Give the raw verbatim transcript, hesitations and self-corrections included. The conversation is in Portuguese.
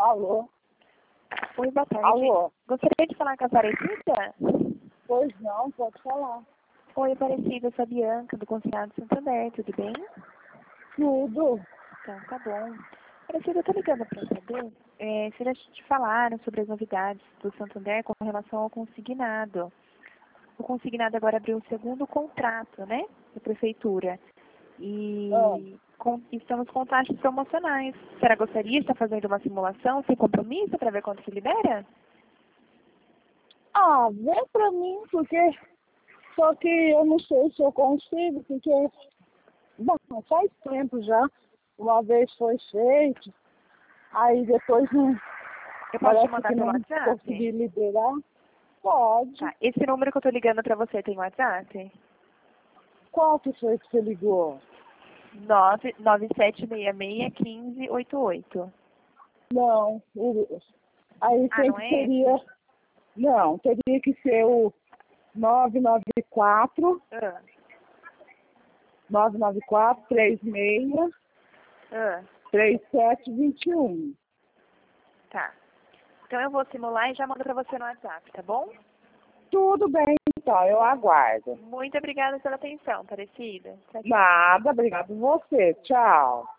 Alô? Oi, boa tarde. Alô? Gostaria de falar com a Aparecida? Pois não, pode falar. Oi, Aparecida, eu sou a Bianca, do Consulado Santander, tudo bem? Tudo. Então, tá bom. Aparecida, eu tô ligando para saber é, se eles te falaram sobre as novidades do Santander com relação ao consignado. O consignado agora abriu o segundo contrato, né, da Prefeitura. E Ah. com, estamos com taxas promocionais. A senhora gostaria de estar fazendo uma simulação sem compromisso para ver quanto se libera? Ah, vê pra mim, porque... Só que eu não sei se eu consigo, porque... Bom, faz tempo já. Uma vez foi feito. Aí depois não... Eu posso te Parece mandar que pelo não WhatsApp? consegui liberar. Pode. Tá. Esse número que eu tô ligando para você tem WhatsApp? Qual que foi que você ligou? nove nove sete seis seis, um cinco oito oito. Não. o- Aí Ah, não sempre é seria... esse? Não, teria que ser o nove nove quatro, Ah, nove nove quatro, três seis, ah, três sete dois um. tá. Então eu vou simular e já mando para você no WhatsApp, tá bom? Tudo bem, então, eu aguardo. Muito obrigada pela atenção, Aparecida. Tchau, tchau. Nada, obrigado você. Tchau.